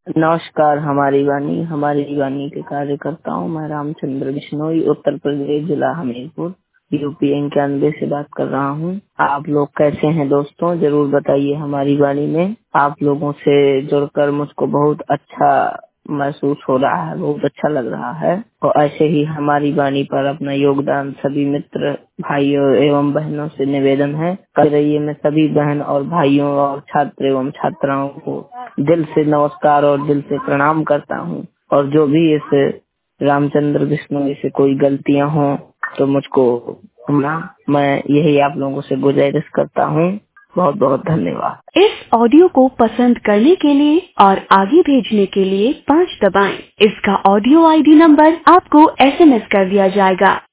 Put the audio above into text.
नमस्कार। हमारी वाणी के कार्यकर्ता हूँ मैं रामचंद्र बिश्नोई, उत्तर प्रदेश, जिला हमीरपुर, यूपी 91 से बात कर रहा हूँ। आप लोग कैसे हैं दोस्तों, जरूर बताइए। हमारी वाणी में आप लोगों से जुड़कर मुझको बहुत अच्छा महसूस हो रहा है, बहुत अच्छा लग रहा है। और ऐसे ही हमारी वाणी पर अपना योगदान सभी मित्र भाइयों एवं बहनों से निवेदन है कर रही है। मैं सभी बहन और भाइयों और छात्र एवं छात्राओं को दिल से नमस्कार और दिल से प्रणाम करता हूँ। और जो भी इस रामचंद्र बिश्नोई से कोई गलतियाँ हों तो मुझको मैं यही आप लोगों से गुजारिश करता हूँ। बहुत बहुत धन्यवाद। इस ऑडियो को पसंद करने के लिए और आगे भेजने के लिए 5 दबाएं। इसका ऑडियो ID नंबर आपको SMS कर दिया जाएगा।